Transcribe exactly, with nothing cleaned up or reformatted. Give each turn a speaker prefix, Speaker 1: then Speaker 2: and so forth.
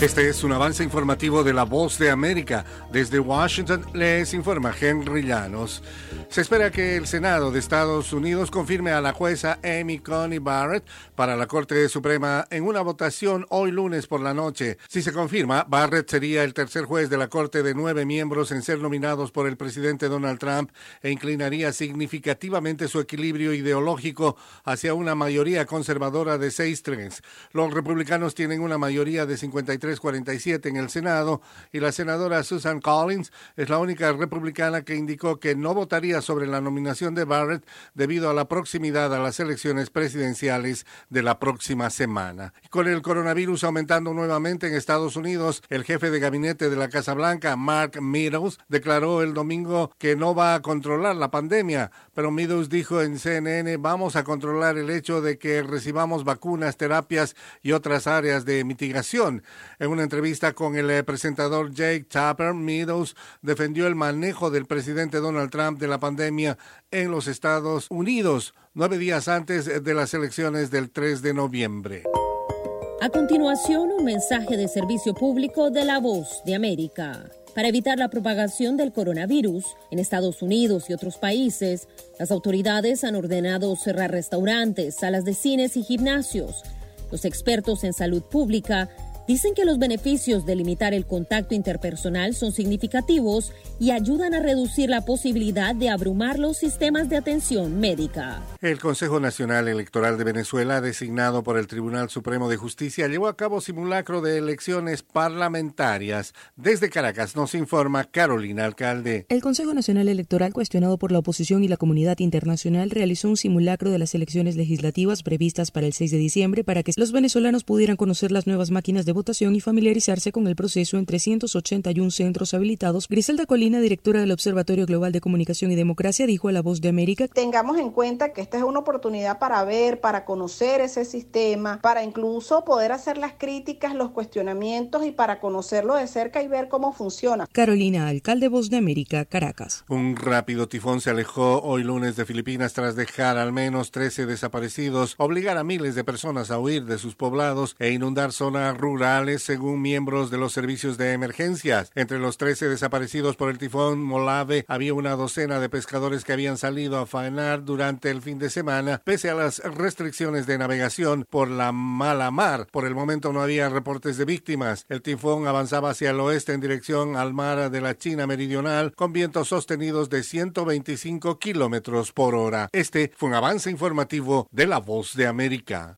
Speaker 1: Este es un avance informativo de La Voz de América. Desde Washington les informa Henry Llanos. Se espera que el Senado de Estados Unidos confirme a la jueza Amy Coney Barrett para la Corte Suprema en una votación hoy lunes por la noche. Si se confirma, Barrett sería el tercer juez de la Corte de nueve miembros en ser nominados por el presidente Donald Trump e inclinaría significativamente su equilibrio ideológico hacia una mayoría conservadora de seis tres. Los republicanos tienen una mayoría de cincuenta y tres a cuarenta y siete en el Senado y la senadora Susan Collins es la única republicana que indicó que no votaría sobre la nominación de Barrett debido a la proximidad a las elecciones presidenciales de la próxima semana. Con el coronavirus aumentando nuevamente en Estados Unidos, el jefe de gabinete de la Casa Blanca, Mark Meadows, declaró el domingo que no va a controlar la pandemia, pero Meadows dijo en C N N: vamos a controlar el hecho de que recibamos vacunas, terapias y otras áreas de mitigación. En una entrevista con el presentador Jake Tapper, Meadows defendió el manejo del presidente Donald Trump de la pandemia en los Estados Unidos, nueve días antes de las elecciones del tres de noviembre.
Speaker 2: A continuación, un mensaje de servicio público de La Voz de América. Para evitar la propagación del coronavirus en Estados Unidos y otros países, las autoridades han ordenado cerrar restaurantes, salas de cines y gimnasios. Los expertos en salud pública dicen que los beneficios de limitar el contacto interpersonal son significativos y ayudan a reducir la posibilidad de abrumar los sistemas de atención médica.
Speaker 1: El Consejo Nacional Electoral de Venezuela, designado por el Tribunal Supremo de Justicia, llevó a cabo simulacro de elecciones parlamentarias. Desde Caracas nos informa Carolina Alcalde.
Speaker 3: El Consejo Nacional Electoral, cuestionado por la oposición y la comunidad internacional, realizó un simulacro de las elecciones legislativas previstas para el seis de diciembre para que los venezolanos pudieran conocer las nuevas máquinas de votación y familiarizarse con el proceso en trescientos ochenta y uno centros habilitados. Griselda Colina, directora del Observatorio Global de Comunicación y Democracia, dijo a La Voz de América:
Speaker 4: tengamos en cuenta que esta es una oportunidad para ver, para conocer ese sistema, para incluso poder hacer las críticas, los cuestionamientos y para conocerlo de cerca y ver cómo funciona.
Speaker 3: Carolina Alcalde, Voz de América, Caracas.
Speaker 1: Un rápido tifón se alejó hoy lunes de Filipinas tras dejar al menos trece desaparecidos, obligar a miles de personas a huir de sus poblados e inundar zonas rurales, según miembros de los servicios de emergencias. Entre los trece desaparecidos por el tifón Molave había una docena de pescadores que habían salido a faenar durante el fin de semana, pese a las restricciones de navegación por la mala mar. Por el momento no había reportes de víctimas. El tifón avanzaba hacia el oeste en dirección al mar de la China Meridional con vientos sostenidos de ciento veinticinco kilómetros por hora. Este fue un avance informativo de La Voz de América.